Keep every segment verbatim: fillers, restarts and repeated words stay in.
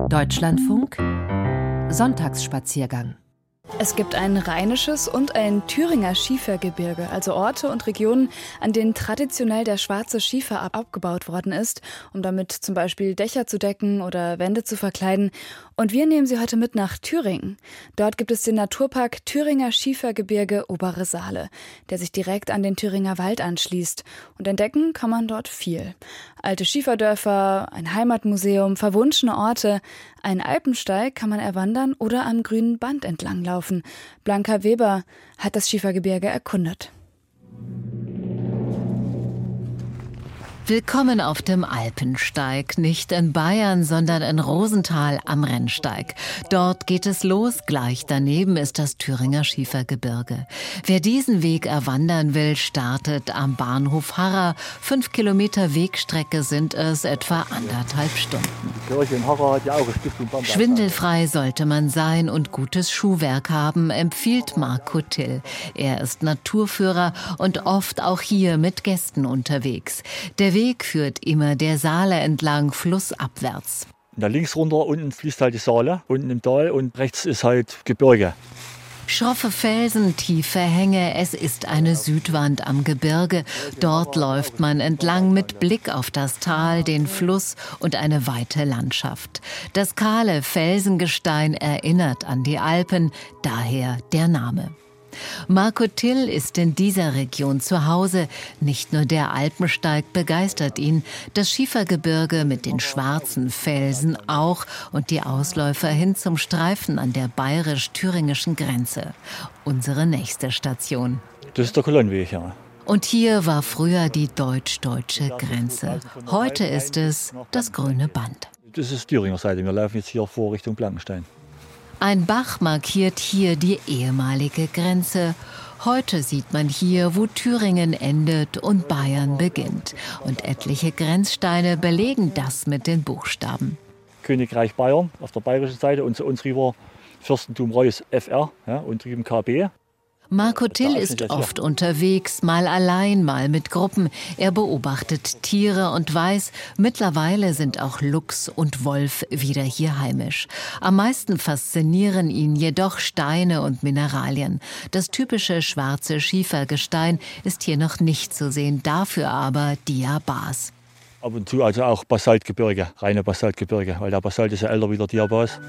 Deutschlandfunk Sonntagsspaziergang. Es gibt ein rheinisches und ein Thüringer Schiefergebirge, also Orte und Regionen, an denen traditionell der schwarze Schiefer abgebaut worden ist, um damit zum Beispiel Dächer zu decken oder Wände zu verkleiden. Und wir nehmen Sie heute mit nach Thüringen. Dort gibt es den Naturpark Thüringer Schiefergebirge Obere Saale, der sich direkt an den Thüringer Wald anschließt. Und entdecken kann man dort viel. Alte Schieferdörfer, ein Heimatmuseum, verwunschene Orte, einen Alpensteig kann man erwandern oder am grünen Band entlanglaufen. Blanca Weber hat das Schiefergebirge erkundet. Willkommen auf dem Alpensteig, nicht in Bayern, sondern in Rosenthal am Rennsteig. Dort geht es los, gleich daneben ist das Thüringer Schiefergebirge. Wer diesen Weg erwandern will, startet am Bahnhof Harra. Fünf Kilometer Wegstrecke sind es, etwa anderthalb Stunden. Die Kirche in Harra hat ja auch eine Stiftung Bamberg. Schwindelfrei sollte man sein und gutes Schuhwerk haben, empfiehlt Marco Till. Er ist Naturführer und oft auch hier mit Gästen unterwegs. Der Weg führt immer der Saale entlang, flussabwärts. Da links runter, unten fließt halt die Saale, unten im Tal, und rechts ist halt Gebirge. Schroffe Felsen, tiefe Hänge, es ist eine Südwand am Gebirge. Dort läuft man entlang mit Blick auf das Tal, den Fluss und eine weite Landschaft. Das kahle Felsengestein erinnert an die Alpen, daher der Name. Marco Till ist in dieser Region zu Hause. Nicht nur der Alpensteig begeistert ihn, das Schiefergebirge mit den schwarzen Felsen auch und die Ausläufer hin zum Streifen an der bayerisch-thüringischen Grenze. Unsere nächste Station. Das ist der Kolonnenweg, ja. Und hier war früher die deutsch-deutsche Grenze. Heute ist es das grüne Band. Das ist Thüringer Seite. Wir laufen jetzt hier vor Richtung Blankenstein. Ein Bach markiert hier die ehemalige Grenze. Heute sieht man hier, wo Thüringen endet und Bayern beginnt. Und etliche Grenzsteine belegen das mit den Buchstaben. Königreich Bayern auf der bayerischen Seite und zu uns rüber Fürstentum Reuß F R, ja, und drüben K B. Marco Till ist oft unterwegs, mal allein, mal mit Gruppen. Er beobachtet Tiere und weiß, mittlerweile sind auch Luchs und Wolf wieder hier heimisch. Am meisten faszinieren ihn jedoch Steine und Mineralien. Das typische schwarze Schiefergestein ist hier noch nicht zu sehen, dafür aber Diabas. Ab und zu also auch Basaltgebirge, reine Basaltgebirge, weil der Basalt ist ja älter wie der Diabas.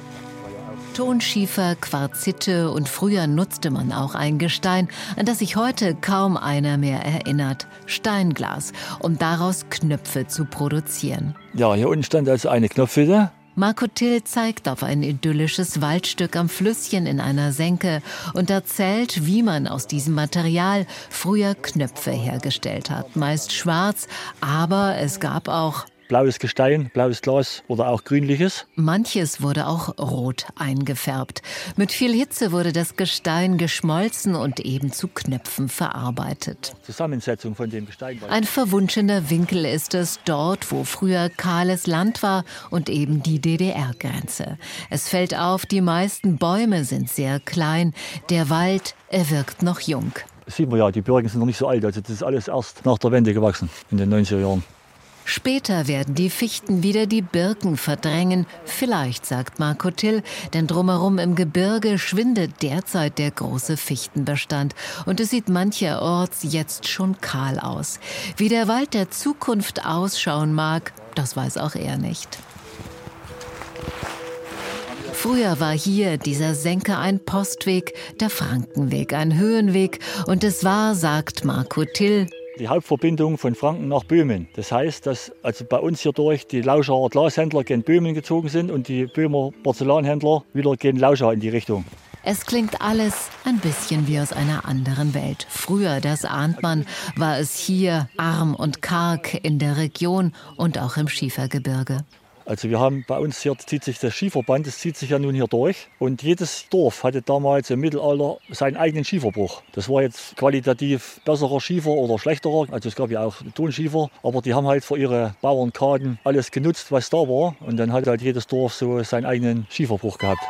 Tonschiefer, Quarzite und früher nutzte man auch ein Gestein, an das sich heute kaum einer mehr erinnert. Steinglas, um daraus Knöpfe zu produzieren. Ja, hier unten stand also eine Knopfhütte. Marco Till zeigt auf ein idyllisches Waldstück am Flüsschen in einer Senke und erzählt, wie man aus diesem Material früher Knöpfe hergestellt hat. Meist schwarz, aber es gab auch blaues Gestein, blaues Glas oder auch grünliches. Manches wurde auch rot eingefärbt. Mit viel Hitze wurde das Gestein geschmolzen und eben zu Knöpfen verarbeitet. Zusammensetzung von dem Gestein. Ein verwunschener Winkel ist es dort, wo früher kahles Land war und eben die D D R-Grenze. Es fällt auf, die meisten Bäume sind sehr klein. Der Wald, er wirkt noch jung. Das sieht man ja, die Birken sind noch nicht so alt. Also das ist alles erst nach der Wende gewachsen, in den neunziger Jahren. Später werden die Fichten wieder die Birken verdrängen. Vielleicht, sagt Marco Till, denn drumherum im Gebirge schwindet derzeit der große Fichtenbestand. Und es sieht mancherorts jetzt schon kahl aus. Wie der Wald der Zukunft ausschauen mag, das weiß auch er nicht. Früher war hier dieser Senke ein Postweg, der Frankenweg ein Höhenweg. Und es war, sagt Marco Till, die Hauptverbindung von Franken nach Böhmen. Das heißt, dass also bei uns hier durch die Lauschaer Glashändler gen Böhmen gezogen sind und die Böhmer Porzellanhändler wieder gen Lauschau in die Richtung. Es klingt alles ein bisschen wie aus einer anderen Welt. Früher, das ahnt man, war es hier arm und karg in der Region und auch im Schiefergebirge. Also wir haben bei uns hier zieht sich das Schieferband, das zieht sich ja nun hier durch. Und jedes Dorf hatte damals im Mittelalter seinen eigenen Schieferbruch. Das war jetzt qualitativ besserer Schiefer oder schlechterer. Also es gab ja auch Tonschiefer, aber die haben halt für ihre Bauernkarten alles genutzt, was da war. Und dann hat halt jedes Dorf so seinen eigenen Schieferbruch gehabt.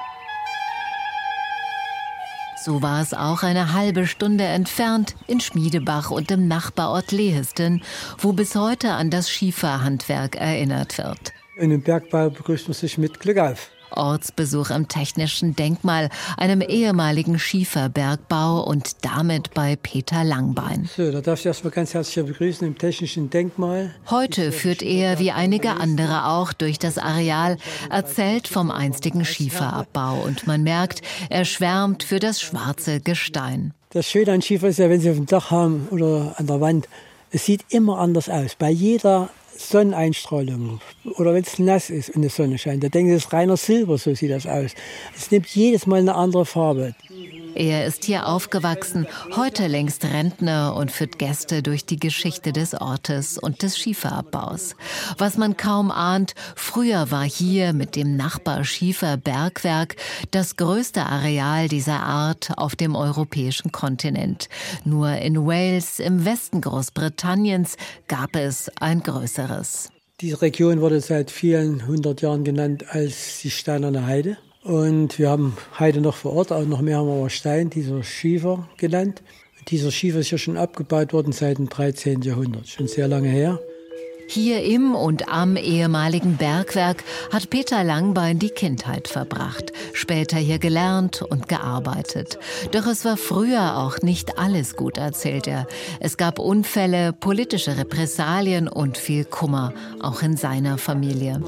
So war es auch eine halbe Stunde entfernt in Schmiedebach und im Nachbarort Lehesten, wo bis heute an das Schieferhandwerk erinnert wird. In dem Bergbau begrüßt man sich mit Glück auf. Ortsbesuch im Technischen Denkmal, einem ehemaligen Schieferbergbau und damit bei Peter Langbein. So, da darf ich erst mal ganz herzlich begrüßen im Technischen Denkmal. Heute führt er, wie einige andere auch, durch das Areal, erzählt vom einstigen Schieferabbau und man merkt, er schwärmt für das schwarze Gestein. Das Schöne an Schiefer ist ja, wenn Sie auf dem Dach haben oder an der Wand, es sieht immer anders aus. Bei jeder Sonneneinstrahlung oder wenn es nass ist und die Sonne scheint, da denken Sie, das ist reiner Silber, so sieht das aus. Es nimmt jedes Mal eine andere Farbe. Er ist hier aufgewachsen, heute längst Rentner und führt Gäste durch die Geschichte des Ortes und des Schieferabbaus. Was man kaum ahnt, früher war hier mit dem Nachbar-Schieferbergwerk das größte Areal dieser Art auf dem europäischen Kontinent. Nur in Wales, im Westen Großbritanniens, gab es ein größeres. Diese Region wurde seit vielen hundert Jahren genannt als die Steinerne Heide. Und wir haben Heide noch vor Ort, auch noch mehr haben wir aber Stein, dieser Schiefer genannt. Und dieser Schiefer ist ja schon abgebaut worden seit dem dreizehnten Jahrhundert, schon sehr lange her. Hier im und am ehemaligen Bergwerk hat Peter Langbein die Kindheit verbracht, später hier gelernt und gearbeitet. Doch es war früher auch nicht alles gut, erzählt er. Es gab Unfälle, politische Repressalien und viel Kummer, auch in seiner Familie.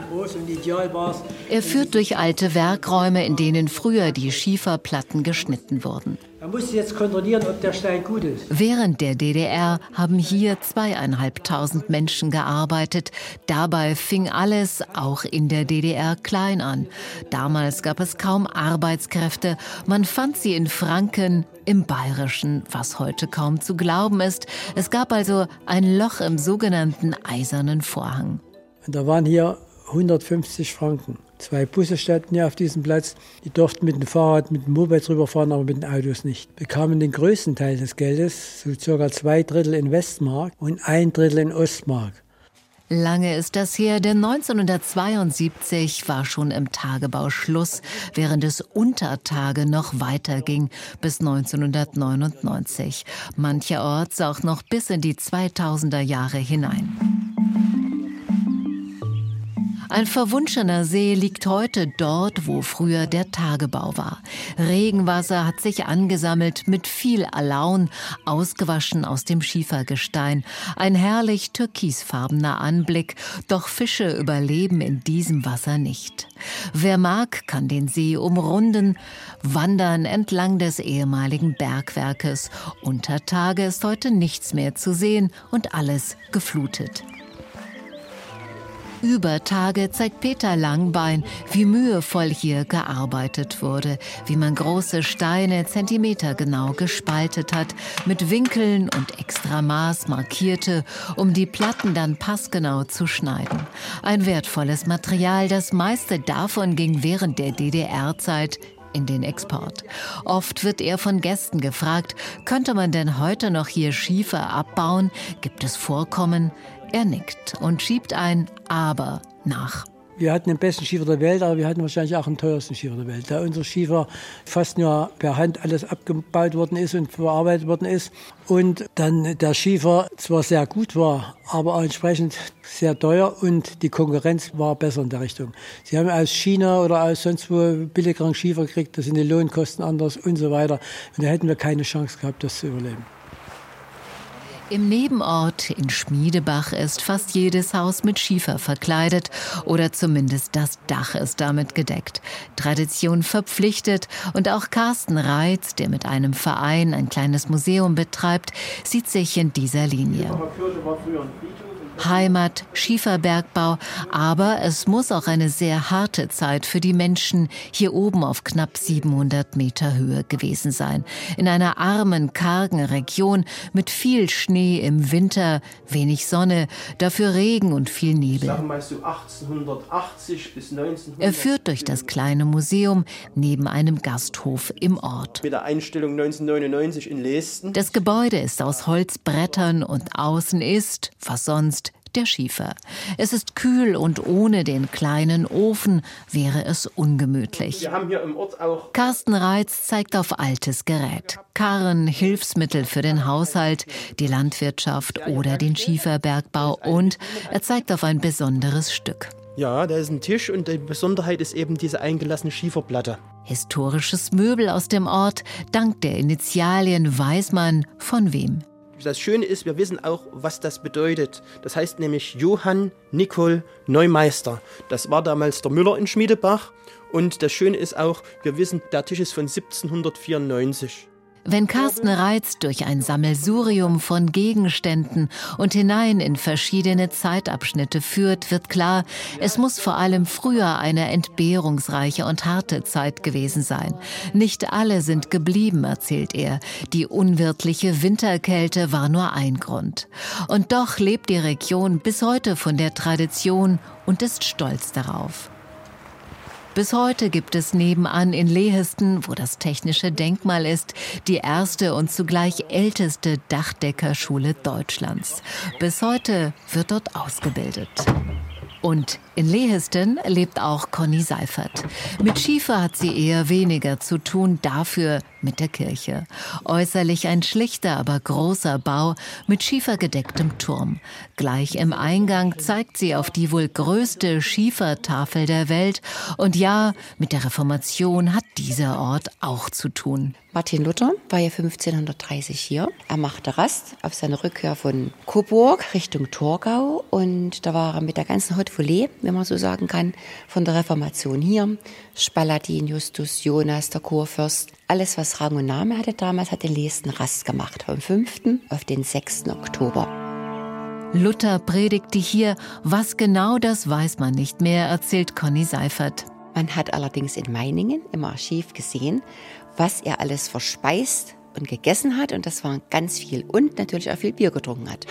Er führt durch alte Werkräume, in denen früher die Schieferplatten geschnitten wurden. Man muss jetzt kontrollieren, ob der Stein gut ist. Während der D D R haben hier zweieinhalbtausend Menschen gearbeitet. Dabei fing alles, auch in der D D R, klein an. Damals gab es kaum Arbeitskräfte. Man fand sie in Franken, im Bayerischen, was heute kaum zu glauben ist. Es gab also ein Loch im sogenannten Eisernen Vorhang. Und da waren hier hundertfünfzig Franken. Zwei Busse standen hier auf diesem Platz. Die durften mit dem Fahrrad, mit dem Moped rüberfahren, aber mit den Autos nicht. Bekamen den größten Teil des Geldes, so circa zwei Drittel in Westmark und ein Drittel in Ostmark. Lange ist das her, denn neunzehnhundertzweiundsiebzig war schon im Tagebau Schluss, während es unter Tage noch weiterging bis neunzehnhundertneunundneunzig. Mancherorts auch noch bis in die zweitausender Jahre hinein. Ein verwunschener See liegt heute dort, wo früher der Tagebau war. Regenwasser hat sich angesammelt mit viel Alaun, ausgewaschen aus dem Schiefergestein. Ein herrlich türkisfarbener Anblick, doch Fische überleben in diesem Wasser nicht. Wer mag, kann den See umrunden, wandern entlang des ehemaligen Bergwerkes. Unter Tage ist heute nichts mehr zu sehen und alles geflutet. Über Tage zeigt Peter Langbein, wie mühevoll hier gearbeitet wurde, wie man große Steine zentimetergenau gespaltet hat, mit Winkeln und Extramaß markierte, um die Platten dann passgenau zu schneiden. Ein wertvolles Material, das meiste davon ging während der D D R-Zeit in den Export. Oft wird er von Gästen gefragt, könnte man denn heute noch hier Schiefer abbauen? Gibt es Vorkommen? Er nickt und schiebt ein Aber nach. Wir hatten den besten Schiefer der Welt, aber wir hatten wahrscheinlich auch den teuersten Schiefer der Welt. Da unser Schiefer fast nur per Hand alles abgebaut worden ist und verarbeitet worden ist. Und dann der Schiefer zwar sehr gut war, aber auch entsprechend sehr teuer und die Konkurrenz war besser in der Richtung. Sie haben aus China oder aus sonst wo billigeren Schiefer gekriegt, da sind die Lohnkosten anders und so weiter. Und da hätten wir keine Chance gehabt, das zu überleben. Im Nebenort in Schmiedebach ist fast jedes Haus mit Schiefer verkleidet oder zumindest das Dach ist damit gedeckt. Tradition verpflichtet und auch Carsten Reitz, der mit einem Verein ein kleines Museum betreibt, sieht sich in dieser Linie. Heimat, Schieferbergbau, aber es muss auch eine sehr harte Zeit für die Menschen hier oben auf knapp siebenhundert Meter Höhe gewesen sein. In einer armen, kargen Region mit viel Schnee im Winter, wenig Sonne, dafür Regen und viel Nebel. Er führt durch das kleine Museum neben einem Gasthof im Ort. Mit der Einstellung neunzehnhundertneunundneunzig in Leesten. Das Gebäude ist aus Holzbrettern und außen ist, was sonst, der Schiefer. Es ist kühl und ohne den kleinen Ofen wäre es ungemütlich. Wir haben hier im Ort auch Carsten Reitz zeigt auf altes Gerät. Karren, Hilfsmittel für den Haushalt, die Landwirtschaft oder den Schieferbergbau und er zeigt auf ein besonderes Stück. Ja, da ist ein Tisch und die Besonderheit ist eben diese eingelassene Schieferplatte. Historisches Möbel aus dem Ort, dank der Initialien weiß man von wem. Das Schöne ist, wir wissen auch, was das bedeutet. Das heißt nämlich Johann Nicol Neumeister. Das war damals der Müller in Schmiedebach. Und das Schöne ist auch, wir wissen, der Tisch ist von siebzehnhundertvierundneunzig. Wenn Carsten Reitz durch ein Sammelsurium von Gegenständen und hinein in verschiedene Zeitabschnitte führt, wird klar, es muss vor allem früher eine entbehrungsreiche und harte Zeit gewesen sein. Nicht alle sind geblieben, erzählt er. Die unwirtliche Winterkälte war nur ein Grund. Und doch lebt die Region bis heute von der Tradition und ist stolz darauf. Bis heute gibt es nebenan in Lehesten, wo das technische Denkmal ist, die erste und zugleich älteste Dachdeckerschule Deutschlands. Bis heute wird dort ausgebildet. Und in Lehesten lebt auch Conny Seifert. Mit Schiefer hat sie eher weniger zu tun, dafür mit der Kirche. Äußerlich ein schlichter, aber großer Bau mit schiefergedecktem Turm. Gleich im Eingang zeigt sie auf die wohl größte Schiefertafel der Welt. Und ja, mit der Reformation hat dieser Ort auch zu tun. Martin Luther war ja fünfzehnhundertdreißig hier. Er machte Rast auf seiner Rückkehr von Coburg Richtung Torgau. Und da war er mit der ganzen Haute Volée, wenn man so sagen kann, von der Reformation hier. Spalatin, Justus, Jonas, der Kurfürst. Alles, was Rang und Name hatte damals, hat in Lehesten Rast gemacht. Vom fünften auf den sechsten Oktober. Luther predigte hier. Was genau, das weiß man nicht mehr, erzählt Conny Seifert. Man hat allerdings in Meiningen im Archiv gesehen, was er alles verspeist und gegessen hat. Und das war ganz viel. Und natürlich auch viel Bier getrunken hat.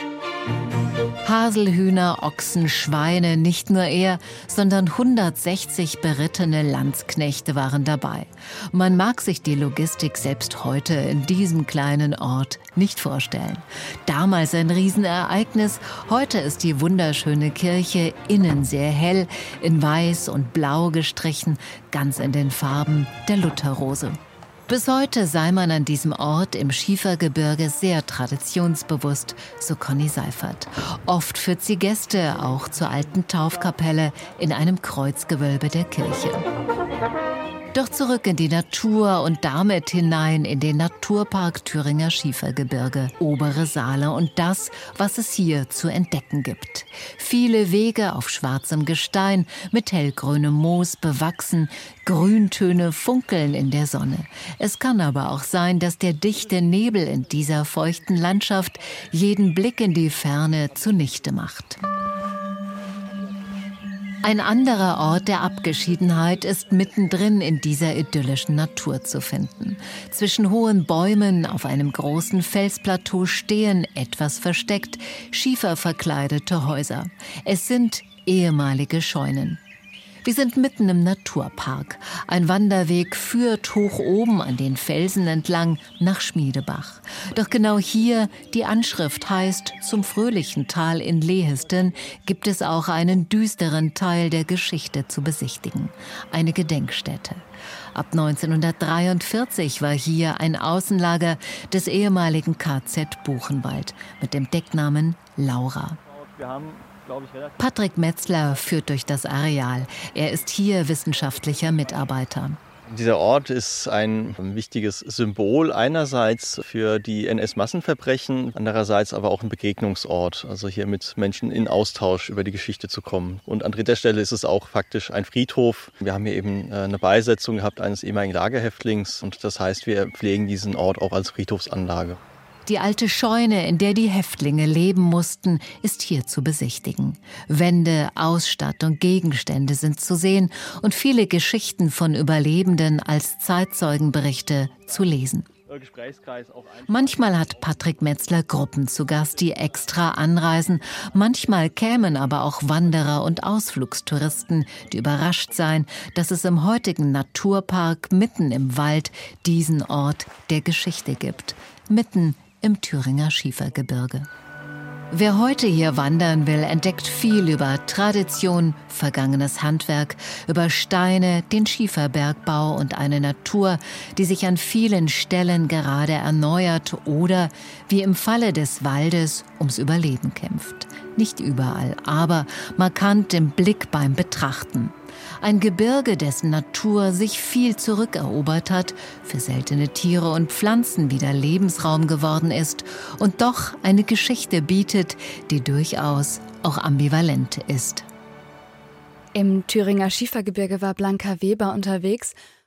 Haselhühner, Ochsen, Schweine, nicht nur er, sondern hundertsechzig berittene Landsknechte waren dabei. Man mag sich die Logistik selbst heute in diesem kleinen Ort nicht vorstellen. Damals ein Riesenereignis, heute ist die wunderschöne Kirche innen sehr hell, in weiß und blau gestrichen, ganz in den Farben der Lutherrose. Bis heute sei man an diesem Ort im Schiefergebirge sehr traditionsbewusst, so Conny Seifert. Oft führt sie Gäste auch zur alten Taufkapelle in einem Kreuzgewölbe der Kirche. Doch zurück in die Natur und damit hinein in den Naturpark Thüringer Schiefergebirge, Obere Saale und das, was es hier zu entdecken gibt. Viele Wege auf schwarzem Gestein, mit hellgrünem Moos bewachsen, Grüntöne funkeln in der Sonne. Es kann aber auch sein, dass der dichte Nebel in dieser feuchten Landschaft jeden Blick in die Ferne zunichte macht. Ein anderer Ort der Abgeschiedenheit ist mittendrin in dieser idyllischen Natur zu finden. Zwischen hohen Bäumen auf einem großen Felsplateau stehen, etwas versteckt, schieferverkleidete Häuser. Es sind ehemalige Scheunen. Wir sind mitten im Naturpark. Ein Wanderweg führt hoch oben an den Felsen entlang nach Schmiedebach. Doch genau hier, die Anschrift heißt, zum fröhlichen Tal in Lehesten, gibt es auch einen düsteren Teil der Geschichte zu besichtigen. Eine Gedenkstätte. Ab neunzehnhundertdreiundvierzig war hier ein Außenlager des ehemaligen K Z Buchenwald mit dem Decknamen Laura. Wir haben Patrick Metzler führt durch das Areal. Er ist hier wissenschaftlicher Mitarbeiter. Dieser Ort ist ein wichtiges Symbol einerseits für die N S-Massenverbrechen, andererseits aber auch ein Begegnungsort, also hier mit Menschen in Austausch über die Geschichte zu kommen. Und an dritter Stelle ist es auch faktisch ein Friedhof. Wir haben hier eben eine Beisetzung gehabt eines ehemaligen Lagerhäftlings und das heißt, wir pflegen diesen Ort auch als Friedhofsanlage. Die alte Scheune, in der die Häftlinge leben mussten, ist hier zu besichtigen. Wände, Ausstattung, Gegenstände sind zu sehen und viele Geschichten von Überlebenden als Zeitzeugenberichte zu lesen. Manchmal hat Patrick Metzler Gruppen zu Gast, die extra anreisen. Manchmal kämen aber auch Wanderer und Ausflugstouristen, die überrascht seien, dass es im heutigen Naturpark mitten im Wald diesen Ort der Geschichte gibt. Mitten im Thüringer Schiefergebirge. Wer heute hier wandern will, entdeckt viel über Tradition, vergangenes Handwerk, über Steine, den Schieferbergbau und eine Natur, die sich an vielen Stellen gerade erneuert oder, wie im Falle des Waldes, ums Überleben kämpft. Nicht überall, aber markant im Blick beim Betrachten. Ein Gebirge, dessen Natur sich viel zurückerobert hat, für seltene Tiere und Pflanzen wieder Lebensraum geworden ist und doch eine Geschichte bietet, die durchaus auch ambivalent ist. Im Thüringer Schiefergebirge war Blanka Weber unterwegs